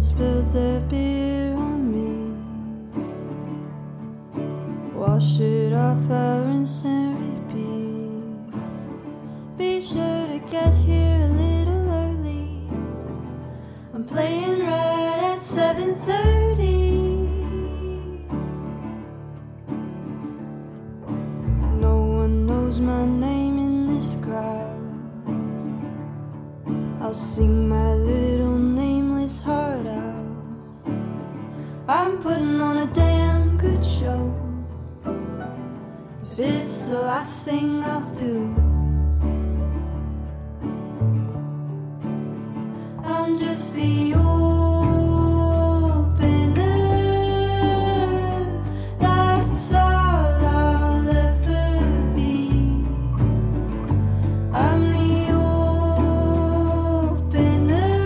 spilled their beer on me. Wash it off, I'll rinse and repeat. Be sure to get here a little early. I'm playing right at 7:30. No one knows my name in this crowd. I'll sing my little nameless heart out. I'm putting on a damn good show. If it's the last thing I'll do, I'm just the opener. That's all I'll ever be. I'm the opener.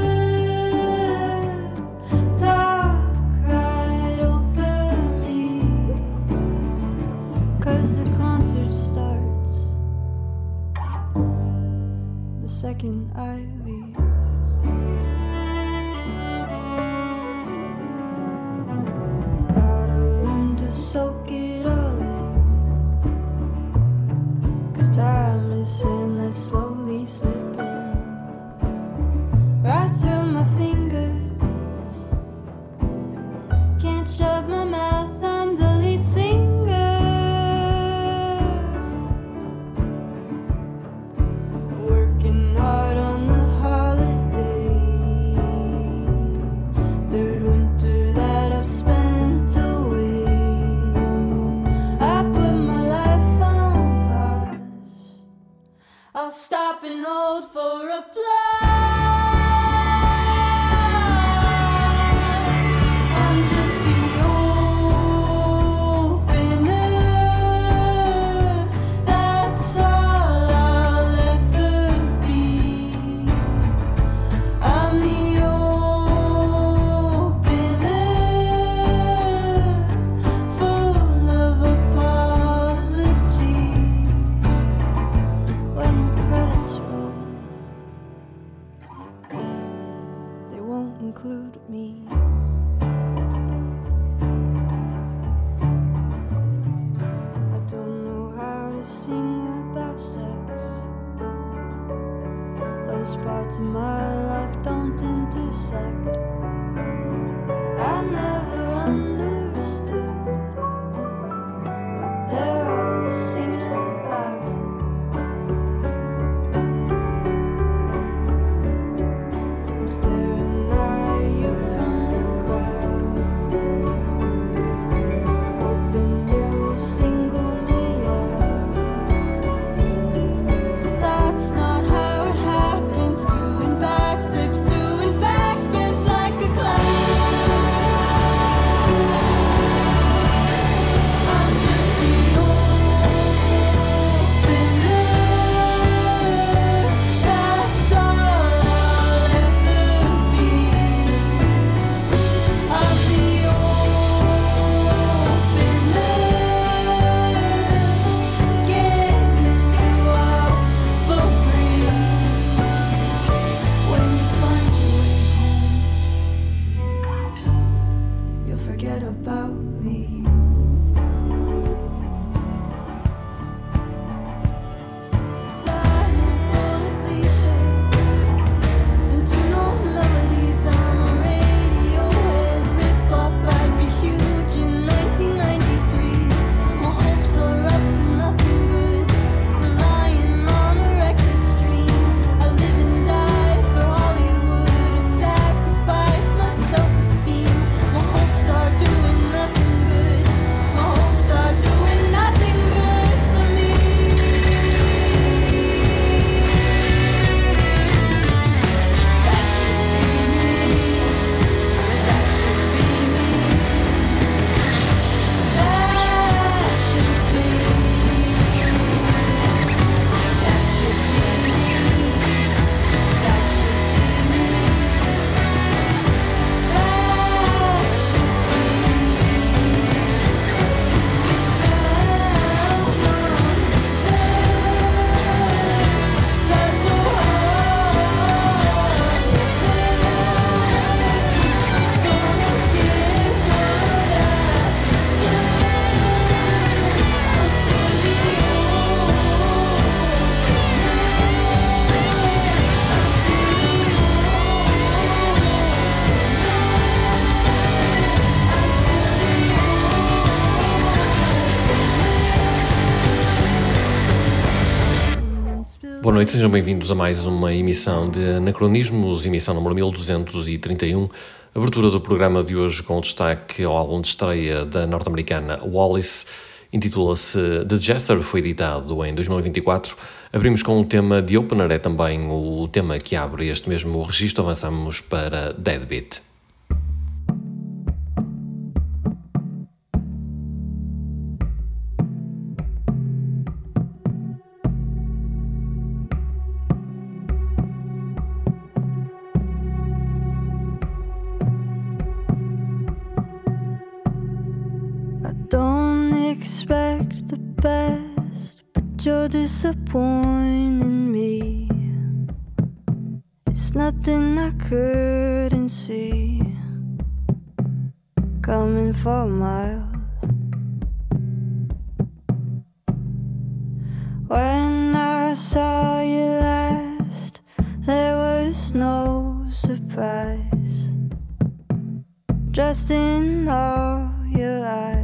Talk right over me, 'cause the concert starts the second I leave. Gotta learn to soak it all in, 'cause time is endless, slowly slipping right through my fingers. Can't shut my mouth, I'm the lead singer. Working hard on the holiday, third winter that I've spent away. I put my life on pause. I'll stop and hold for applause. I'm just the opener. That's all I'll ever be. I'm the opener, full of apologies. When the credits roll, they won't include me. I don't know how to sing about sex. Those parts of my life don't intersect. I never understood what they're all singing about. I'm staring at you from the crowd, hoping you'll single me out. That's not how it happens. Doing backflips, doing backbends like Boa noite, sejam bem-vindos a mais uma emissão de Anacronismos, emissão número 1231, abertura do programa de hoje com destaque ao álbum de estreia da norte-americana Wallis, intitula-se The Jester, foi editado em 2024. Abrimos com o tema de Opener, é também o tema que abre este mesmo registro, avançamos para Deadbeat. Don't expect the best, but you're disappointing me. It's nothing I couldn't see, coming for miles. When I saw you last, there was no surprise. Dressed in all your eyes,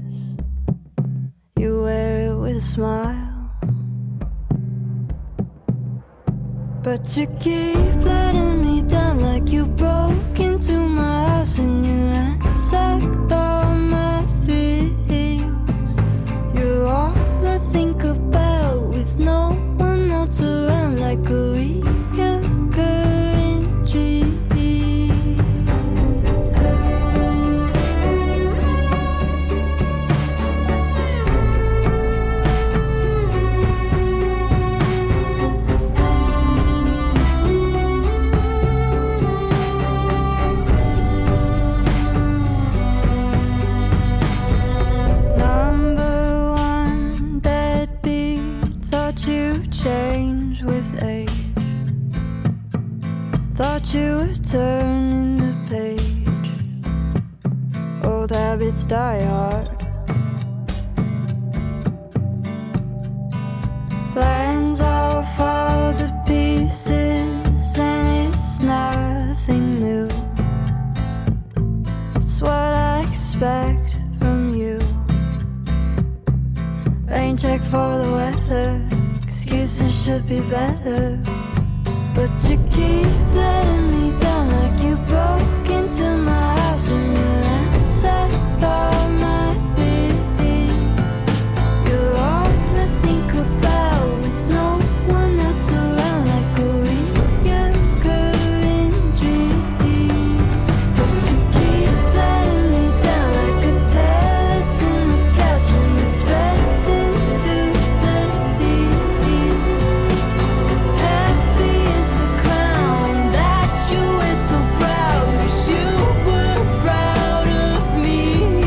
you wear it with a smile, but you keep letting me down, like you broke into my house and you ransacked all my things. You're all I think about with no one else around, like a reoccurring dream. Change with age. Thought you were turning the page. Old habits die hard. Plans all fall to pieces, and it's nothing new. It's what I expect from you. Rain check for the weather, excuses should be better, but you keep letting me down, like you broke into my house and you ransacked all my things. You're all I think about with no one else around, like a reoccurring dream. But you keep letting me down, like a tail that's in the couch and it's spread into the sea. Heavy is the crown that you wear so proud. Wish you were proud of me.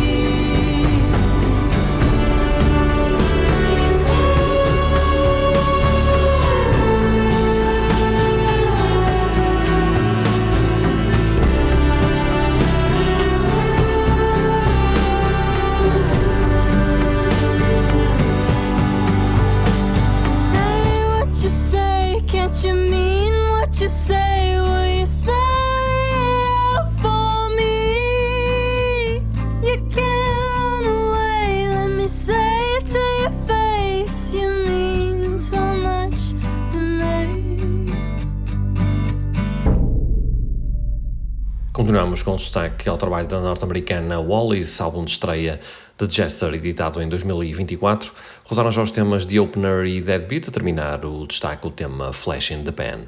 Say what you say, can't you mean what you say? Will you spell it out for me? You can't run away, let me say it to your face. You mean so much to me. Continuamos com destaque ao trabalho da norte-americana Wallis, álbum de estreia The Jester, editado em 2024. Rosaram já os temas de Opener e Deadbeat, a terminar o destaque o tema Flash in the Pan.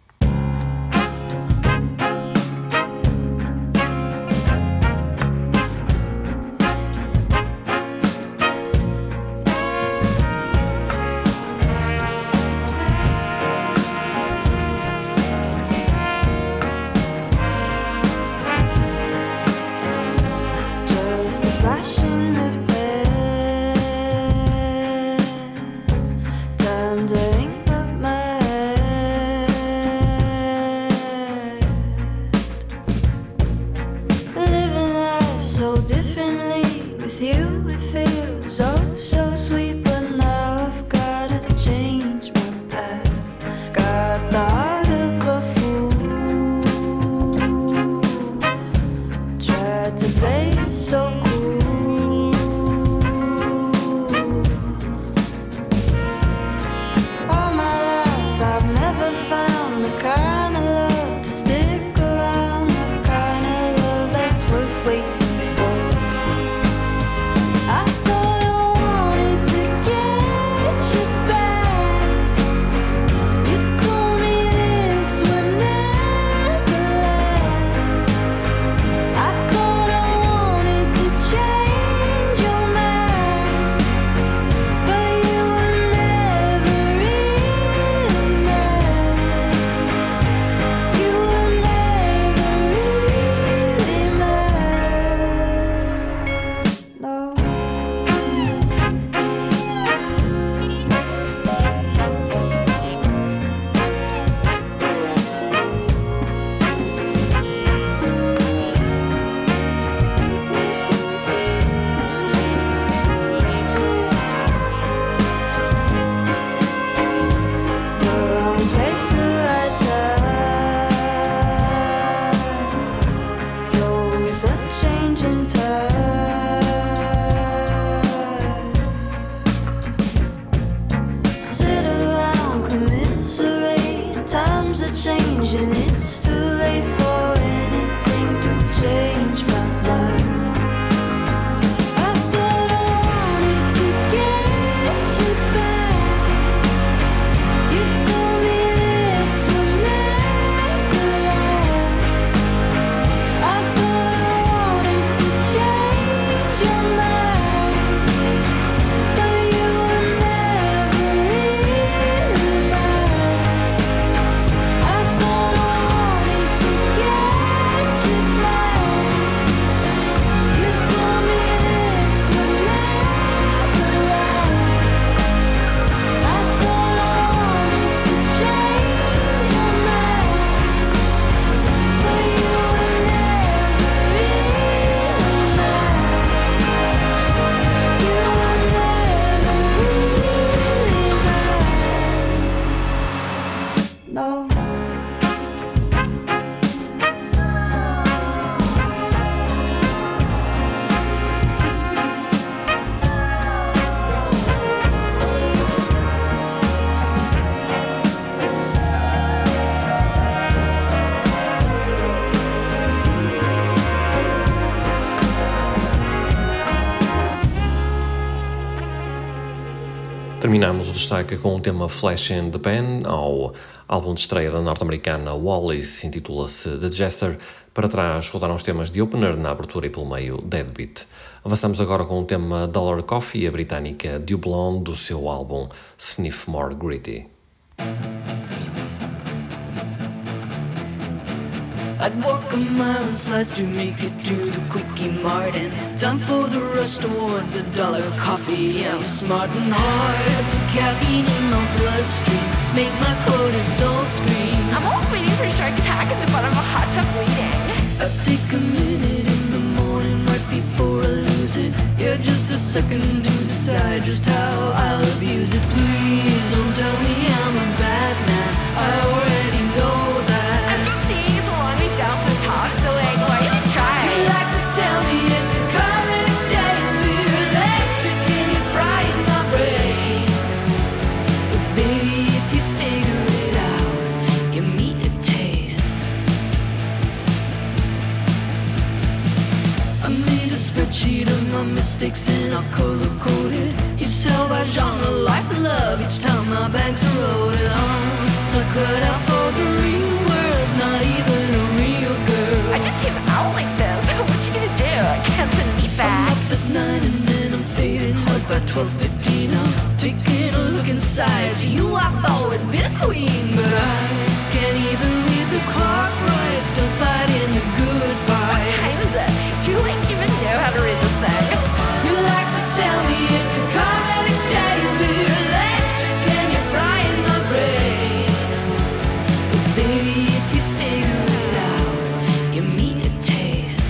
Just a flash in the pan, time to hang up my head. change, and it's too late for anything to change my mind. I thought I wanted to get you back. You told me this would never last. I thought I wanted to change your mind, but you were never really mine. I thought I wanted to get you back. You told me this would never last. I thought I wanted to change your mind, but you were never really mine. You were never really mine. No. Terminamos o destaque com o tema Flash in the Pan, ao álbum de estreia da norte-americana Wallis, intitula-se The Jester. Para trás rodaram os temas de Opener na abertura e pelo meio Deadbeat. Avançamos agora com o tema Dollar Coffee, a britânica Dew Blonde, do seu álbum Sniff More Gritty. I'd walk a mile in slides to make it to the Quickie Mart, and time for the rush towards the dollar coffee. I'm smart and hard for caffeine in my bloodstream, make my cortisol scream. I'm almost waiting for a shark attack at the bottom of a hot tub bleeding. I take a minute in the morning right before I lose it. Yeah, just a second to decide just how I'll abuse it. Please don't tell me I'm a bad man, I already know that. I'm just saying it's a long way down from the top, so like, why even try? You like to tell me it's a common exchange, we're electric and you're frying my brain. But baby, if you figure it out, give me a taste. I made a spreadsheet of my mistakes and I'll color-code it. You sell by genre, life and love, each time my banks are loaded on. Not cut out for the real world, not even a real girl. I just came out like this. What you gonna do? I can't send me I'm back. up at 9 and then I'm fading out by 12:15. I'm taking a look inside. To you I've always been a queen, but I can't even read the clock right. Still fighting the good What fight. time is it? Do you like even know how to read this thing? You like to tell me it's a common exchange, we're electric and you're frying my brain. But baby, if you figure it out, give me a taste.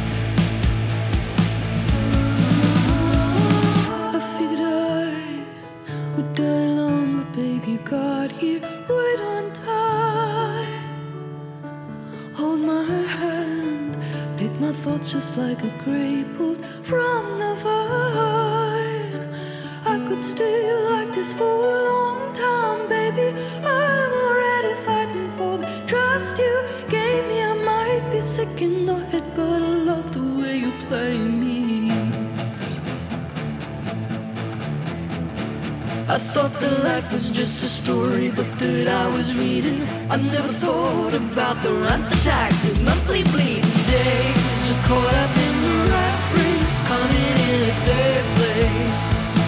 I figured I would die alone, but baby, you got here right on time. Hold my hand, pick my thoughts just like a grape pulled from the vine. I could stay like this for a long time, baby. I'm already fighting for the trust you gave me. I might be sick in the head, but I love the way you play me. I thought that life was just a storybook that I was reading. I never thought about the rent, the taxes, monthly bleeding days. Just caught up in the rat race, coming in a third place.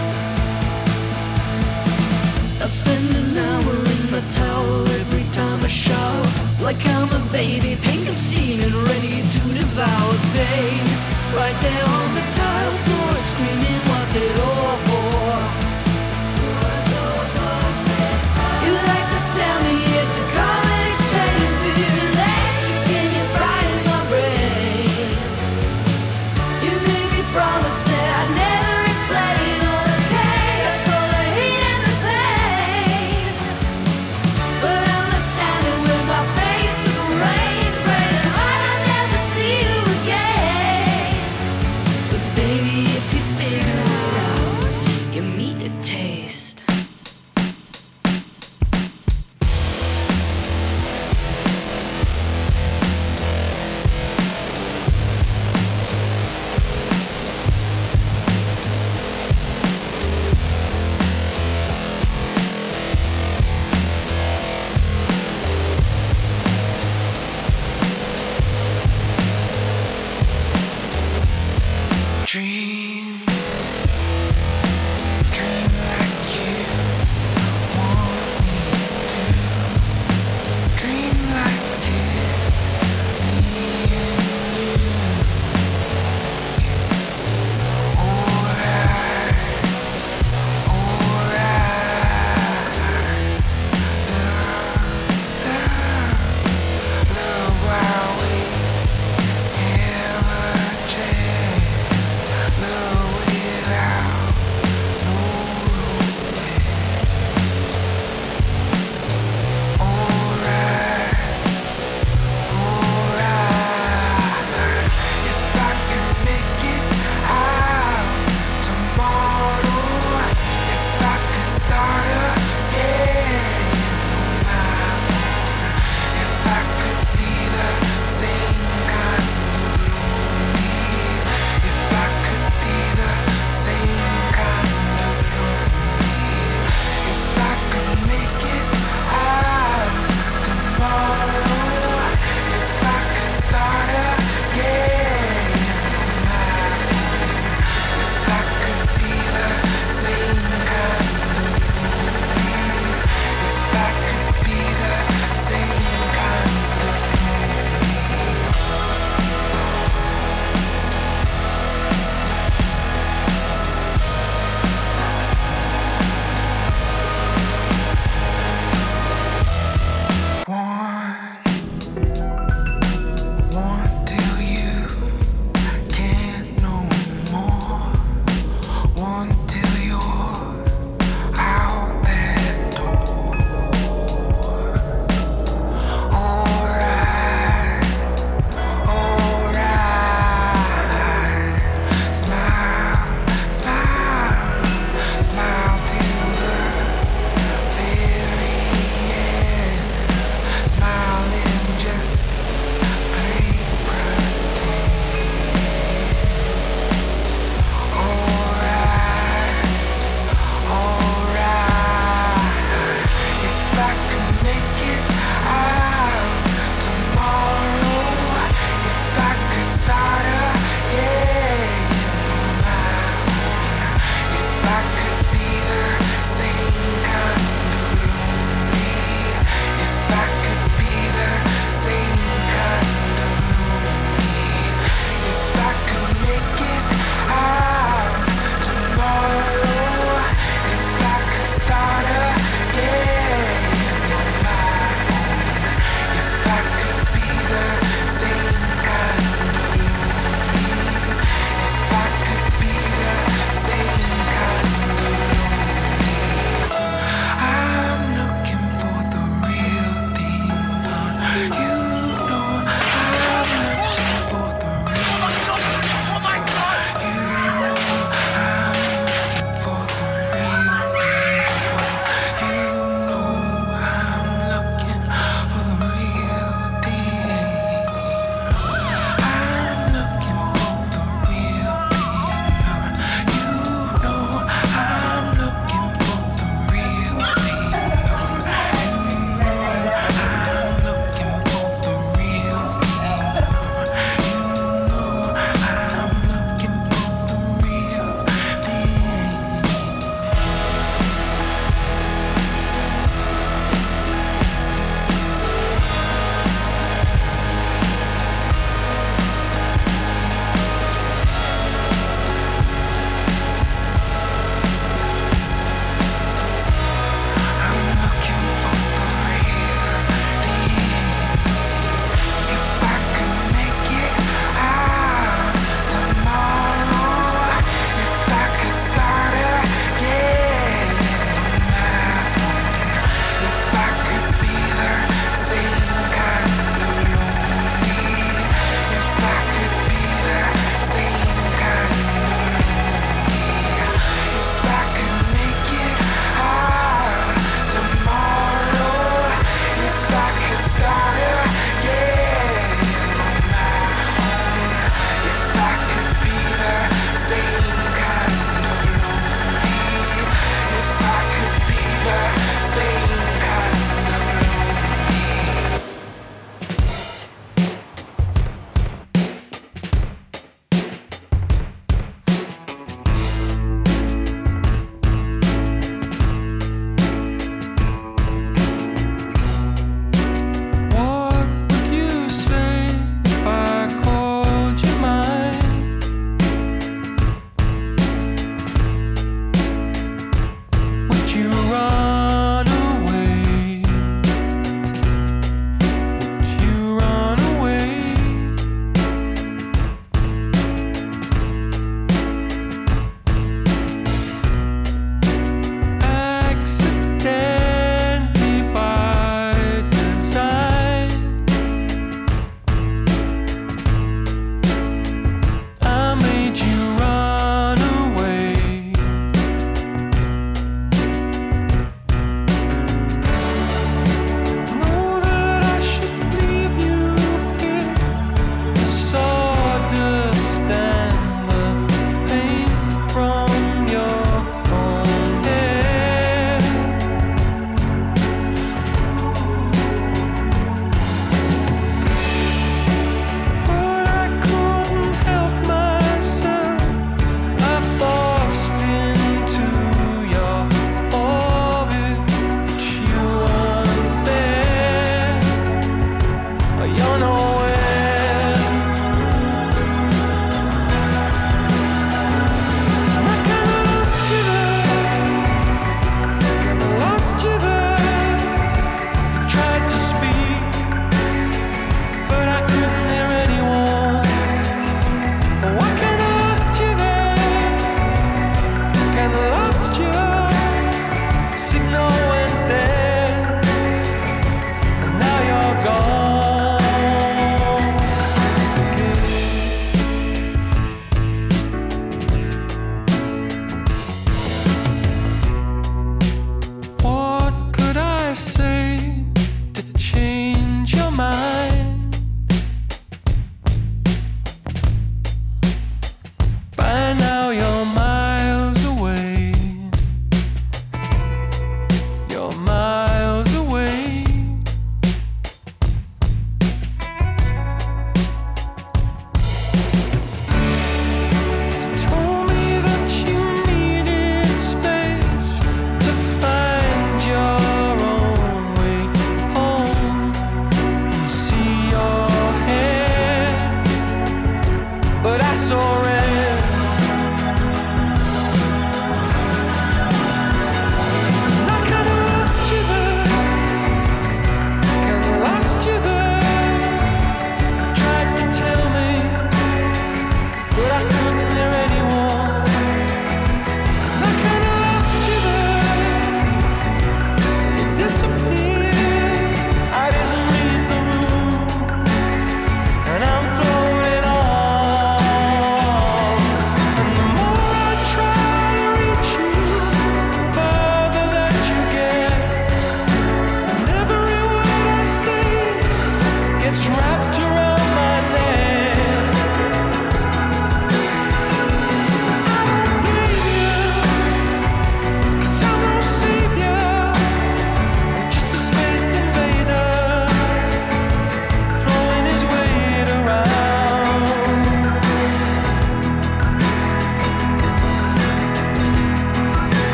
I spend an hour in my towel every time I shower, like I'm a baby, pink and steaming, ready to devour fame. Right there on the tile floor, screaming, what's it all for? You like to tell me it's a common exchange, we're electric and you're frying my brain. You made me promise that I'd never explain all the chaos, all the heat and the pain. But I'm not standing with my face to the rain, praying hard I'll never see you again. But baby, if you figure it out,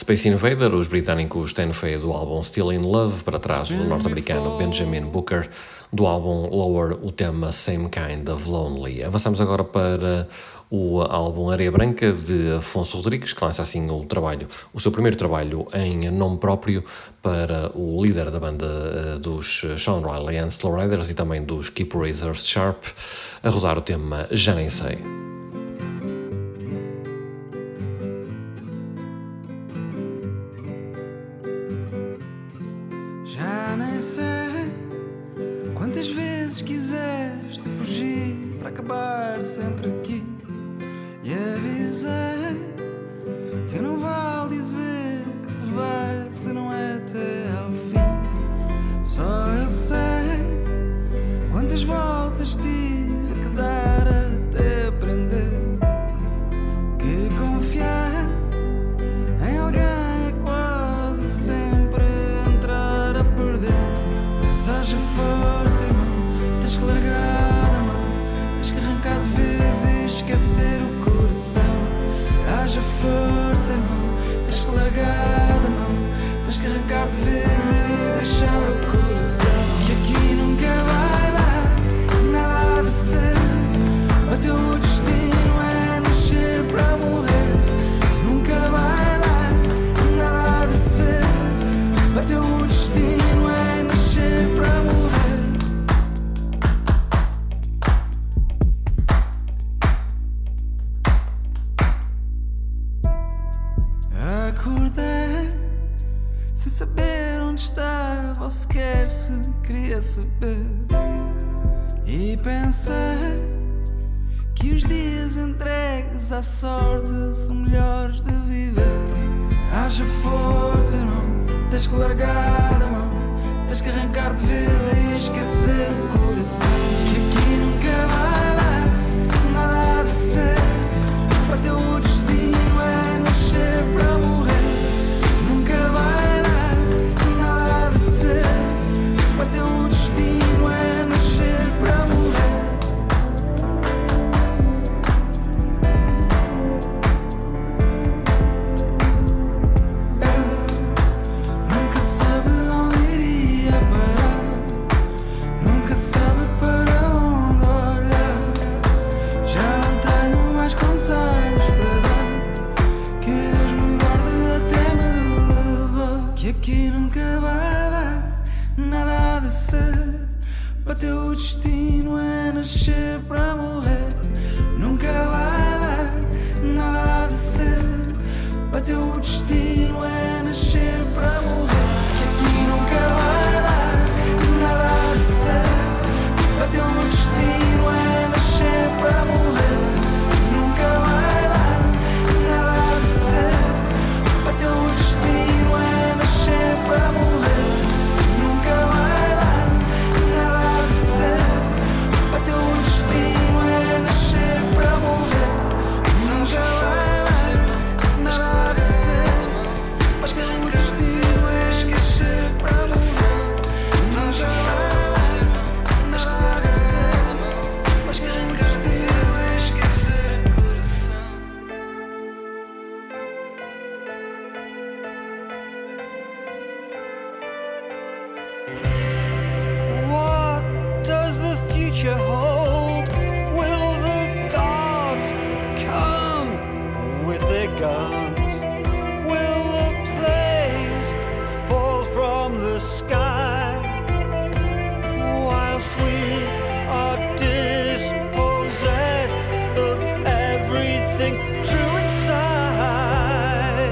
Space Invader, os britânicos Ten Fay do álbum Still in Love, para trás o norte-americano Benjamin Booker do álbum Lower, o tema Same Kind of Lonely. Avançamos agora para o álbum Areia Branca de Afonso Rodrigues, que lança assim o seu primeiro trabalho em nome próprio, para o líder da banda dos Sean Riley and Slow Riders e também dos Keep Razors Sharp, a rodar o tema Já Nem Sei. Já nem sei quantas vezes quiseste fugir para acabar sempre aqui. E avisei que não vale dizer que se vai se não é até ao fim. Só eu sei quantas voltas tive que dar até aprender que confiar em alguém é quase sempre entrar a perder. Mas haja força, irmão, tens que largar a mão, tens que arrancar de vez e esquecer o coração. Haja força, irmão, tens que largar a mão, tens que arrancar de vez e deixar o coração. Que aqui nunca vai dar nada de ser. O teu destino é nascer para morrer. Nunca vai dar nada de ser. O teu destino é nascer para morrer. Acordei sem saber onde estava ou sequer se queria saber. E pensei que os dias entregues à sorte são melhores de viver. Haja força, irmão, tens que largar a mão, tens que arrancar de vez e esquecer o coração. Que aqui nunca vai dar nada de ser. Para teu destino é nascer para morrer. Nunca vai dar nada de ser. Para teu destino é nascer para morrer. Nunca sabe onde iria parar, nunca sabe para onde olhar. Já não tenho mais conselhos para dar, que Deus me guarde até me levar. Que aqui nunca vai dar nada de ser. Para teu destino é nascer para morrer. Nunca vai dar nada de ser. Para teu destino é nascer para morrer. Que aqui nunca vai dar nada de ser. Para teu destino é nascer para morrer. Nunca vai dar nada de ser. Para teu destino é nascer para morrer. Nunca vai dar nada de ser. Para teu destino é nascer para morrer. Nunca vai dar nada de ser. Para teu destino é nascer para morrer. Nunca vai dar nada de ser. Para teu destino é esquecer o coração. What does the future hold? Will the gods come with their guns? Will the planes fall from the sky? Whilst we are dispossessed of everything true inside.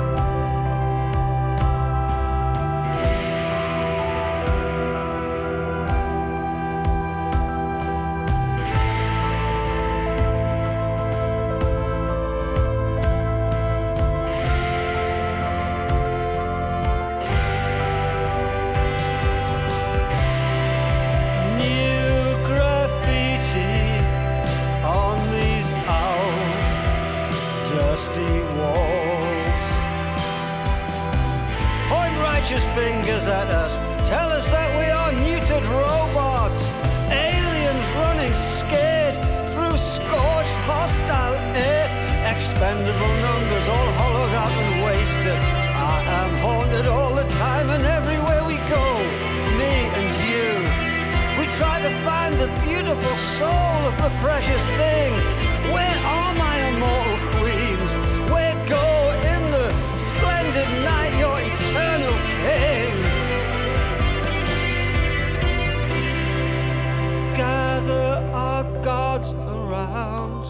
New graffiti on these old dusty walls. Point righteous fingers at us, tell us that we are neutered robots, aliens running scared through scorched hostile air, expendable numbers all hollowed out and wasted. my precious thing? Where are my immortal queens? Where go in the splendid night your eternal kings? Gather our gods around,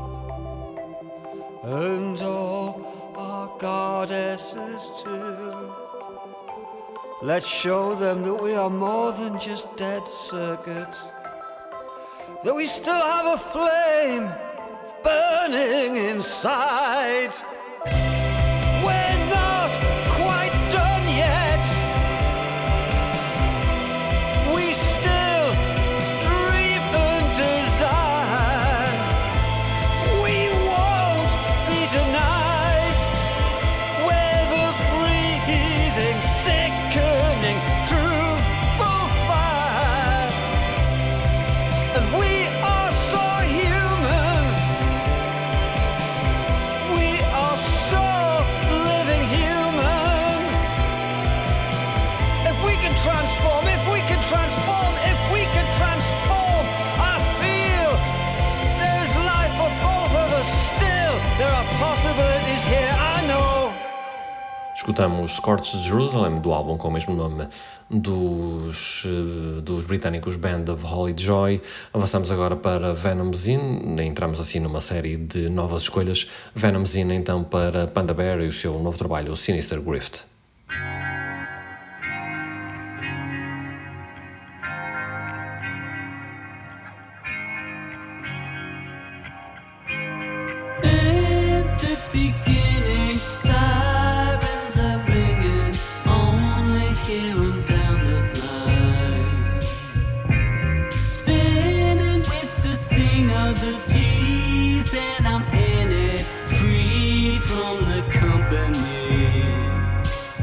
and all our goddesses too. Let's show them that we are more than just dead circuits, that we still have a flame burning inside. We're not quite done yet. We still dream and design. We won't be denied. We're the breathing, sickening, truthful fire. And we are so human. We are so living human. If we can transform, if we can transform, if we can transform, I feel there is life for both of us still. There are possibilities here, I know. Escutamos Scorched Jerusalem, do álbum com o mesmo nome dos britânicos Band of Holy Joy. Avançamos agora para Venom's Inn, entramos assim numa série de novas escolhas. Venom's Inn então para Panda Bear e o seu novo trabalho, Sinister Grift. At the beginning, sirens are ringing, only hear 'em down the line. Spinning with the sting of the tease, and I'm in it, free from the company.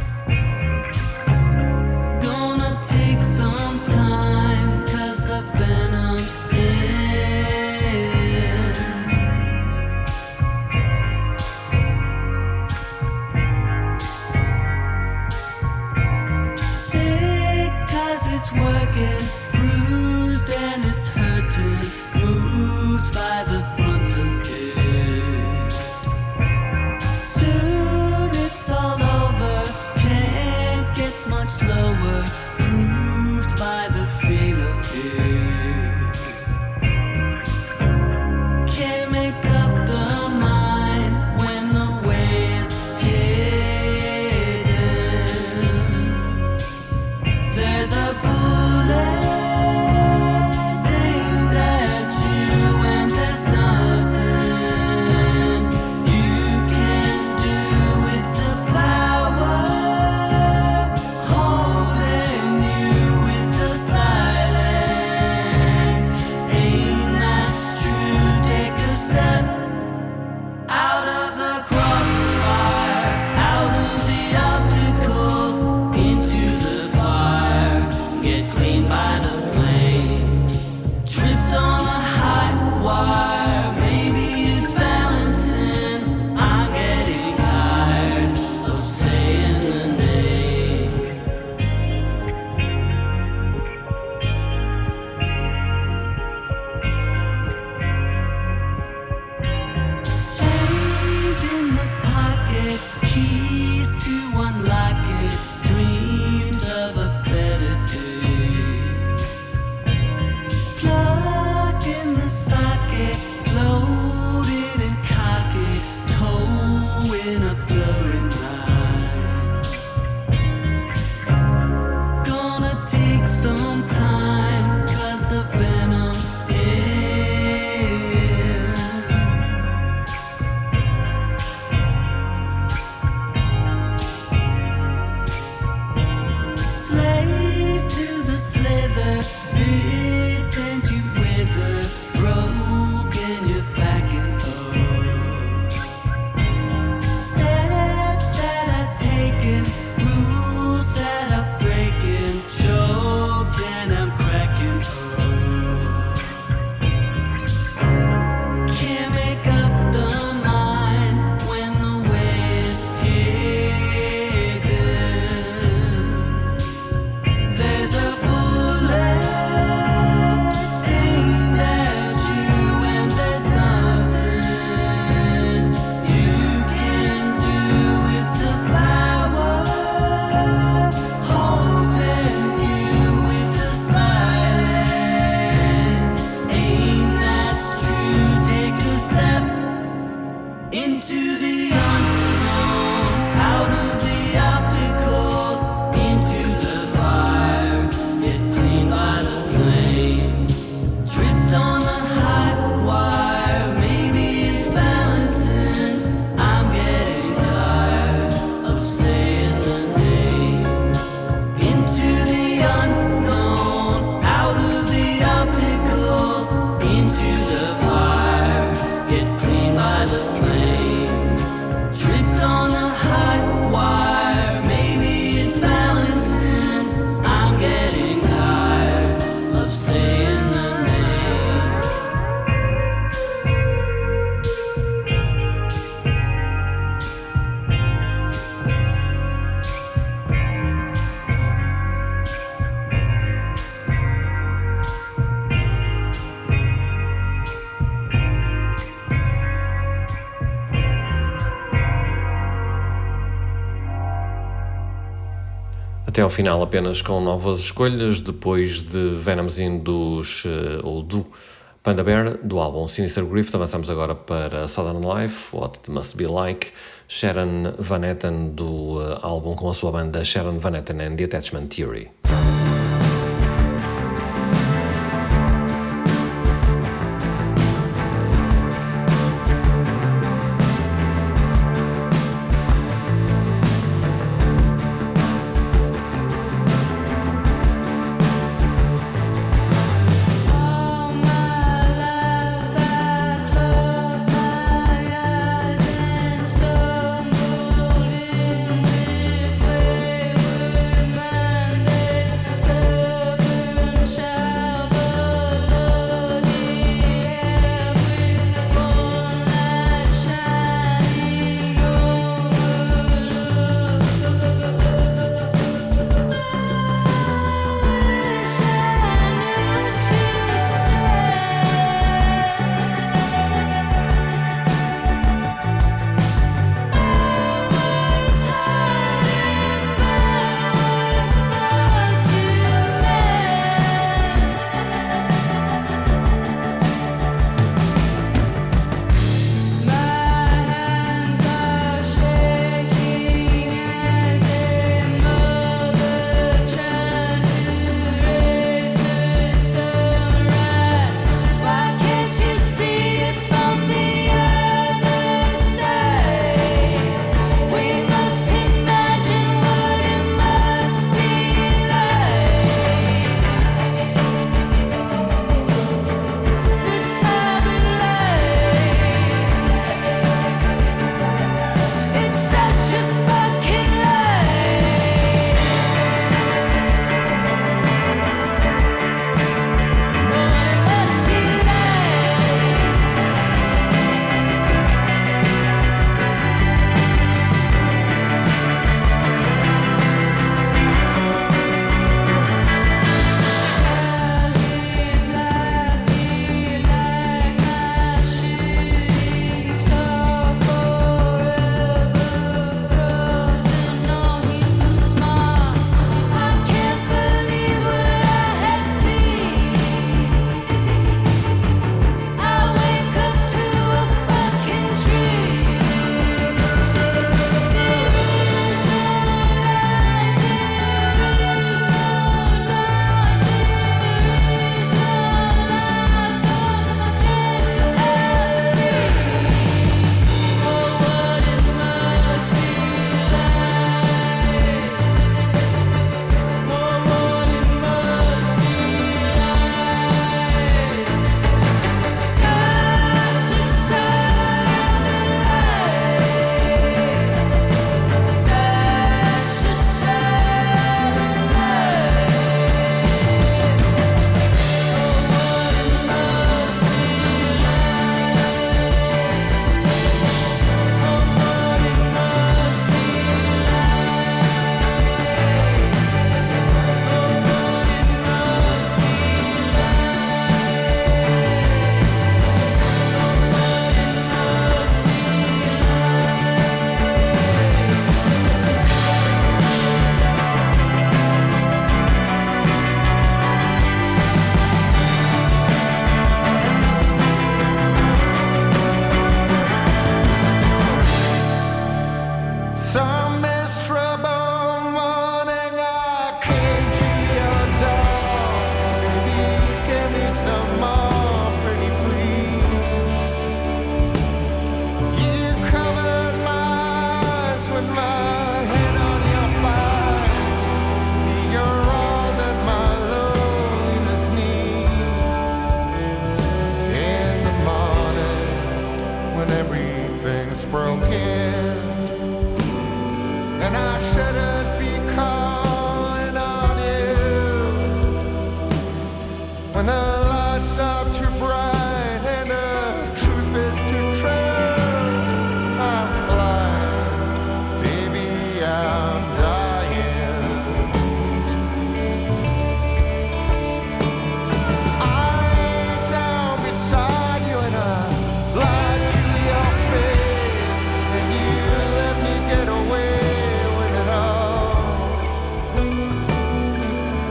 até ao final apenas com novas escolhas, depois de Venom's In do Panda Bear, do álbum Sinister Grift. Avançamos agora para Southern Life, What It Must Be Like, Sharon Van Etten, do álbum com a sua banda Sharon Van Etten and the Attachment Theory.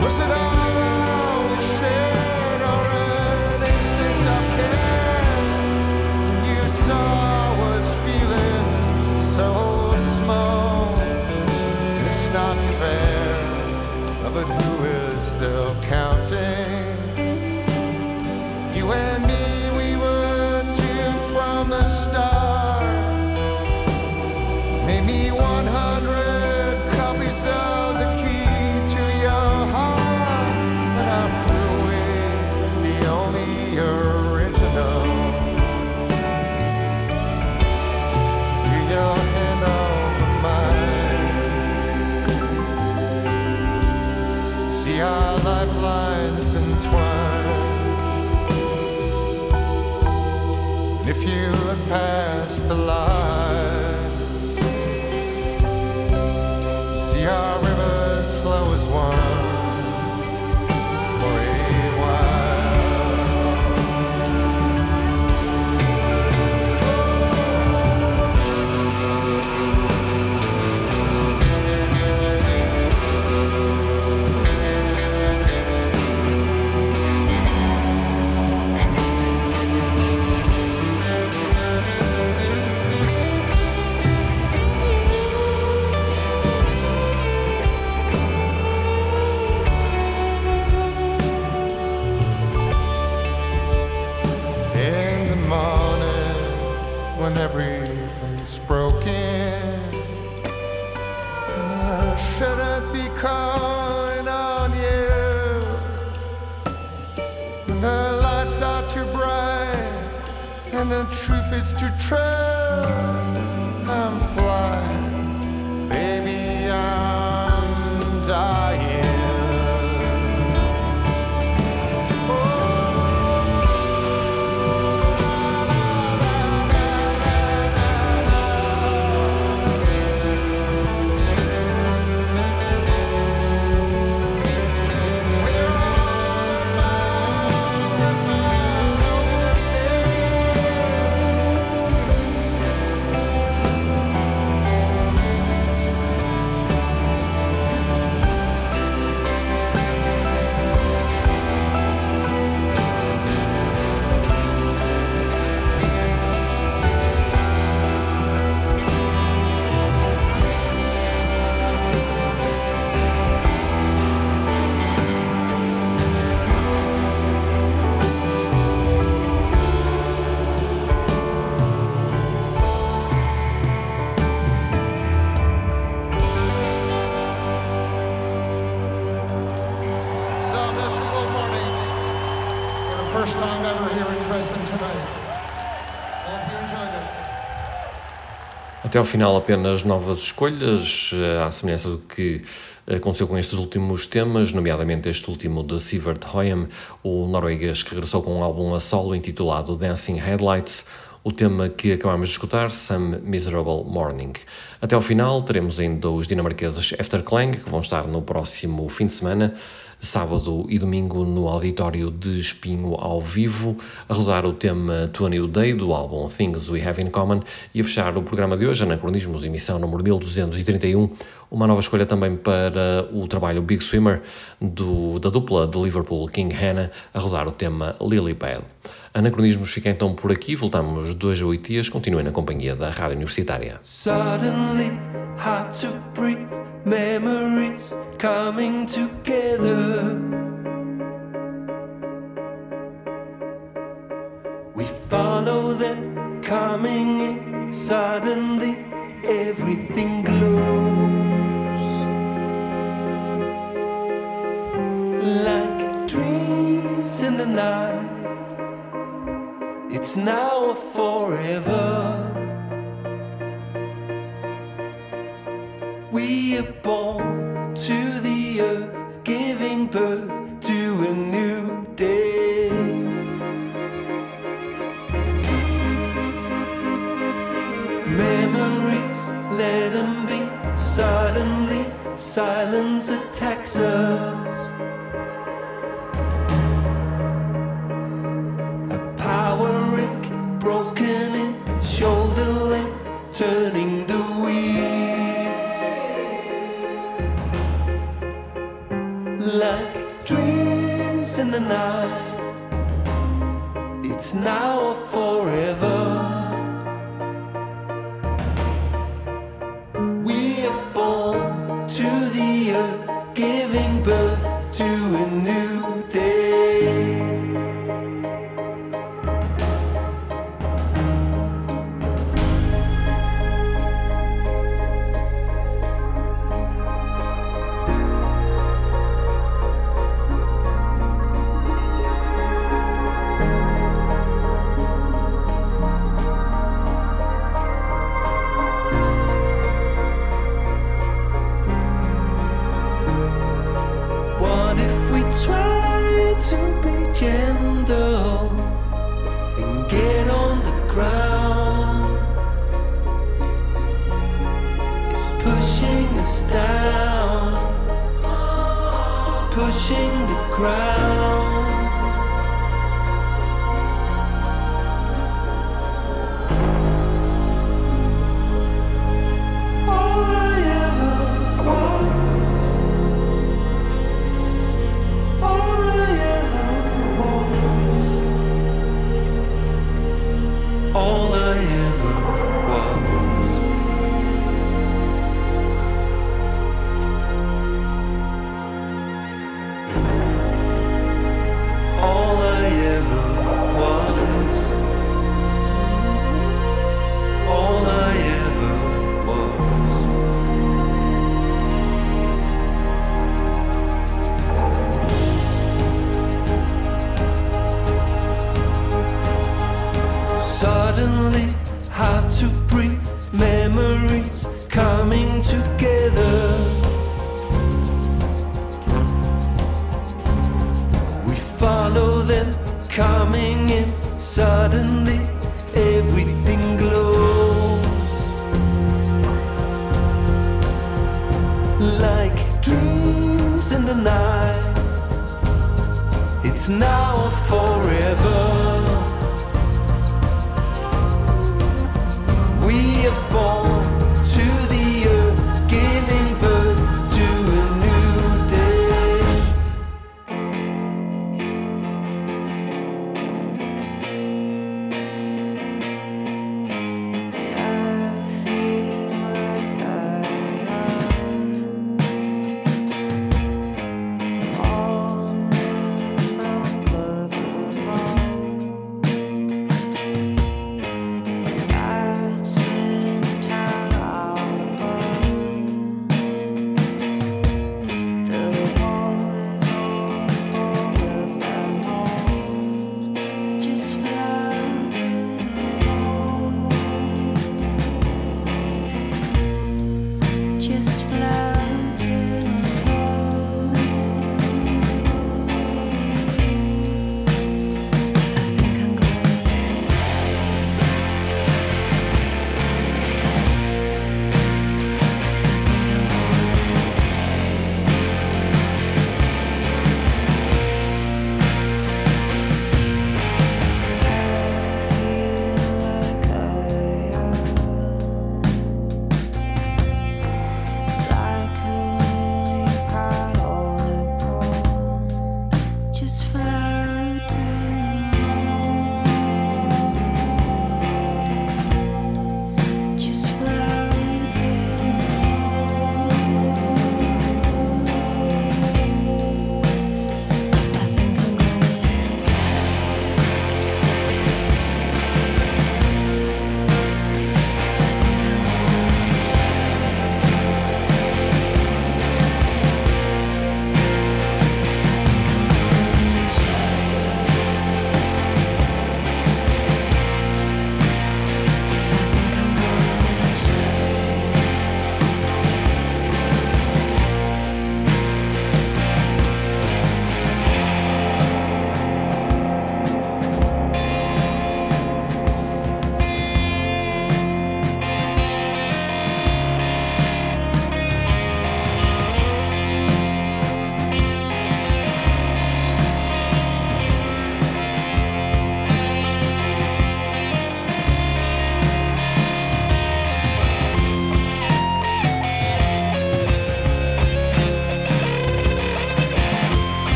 Was it all we shared or an instinct of care? You saw was feeling so small. It's not fair, but who is still counting? You and me, we were doomed from the start. Made me 100 copies of the key to your heart, but I threw away the only original. Leave your hand over mine. See our lifelines entwined. And if you look past the lines, see our rivers flow as one for a while. In the morning, when everything's broken, I shouldn't be calling on you. When the lights are too bright and the truth is too true, I'm flying, baby, I'm dying. First time ever here in Dresden tonight. Hope you enjoyed it. Até ao final apenas novas escolhas, à semelhança do que aconteceu com estes últimos temas, nomeadamente este último de Sivert Høyem, o norueguês que regressou com um álbum a solo intitulado Dancing Headlights, o tema que acabamos de escutar, Some Miserable Morning. Até ao final teremos ainda os dinamarqueses Efterklang, que vão estar no próximo fim de semana, sábado e domingo no auditório de Espinho ao vivo, a rodar o tema To a New Day do álbum Things We Have in Common, e a fechar o programa de hoje, Anacronismos, emissão número 1231, uma nova escolha também para o trabalho Big Swimmer da dupla de Liverpool King Hannah, a rodar o tema Lily Pad. Anacronismos fica então por aqui, voltamos 2 a 8 dias, continuem na companhia da Rádio Universitária. Suddenly, hard to breathe, memories coming together. We follow them coming in, suddenly everything glows. Like dreams in the night, it's now or forever. We are born to the earth, giving birth to a new day. Memories, let them be. Suddenly, silence attacks us. A power wreck, broken in shoulder length, turning the wheel. like dreams in the night. It's now or forever. We are born to the earth, giving birth to a new day. What if we try to be gentle and get on the ground? It's pushing us down, pushing the ground. All I ever was, all I ever was, all I ever was. All I ever was, all I ever was. Suddenly, hard to breathe, memories coming together. We follow them coming in, suddenly everything glows. Like dreams in the night, it's now or forever. We are born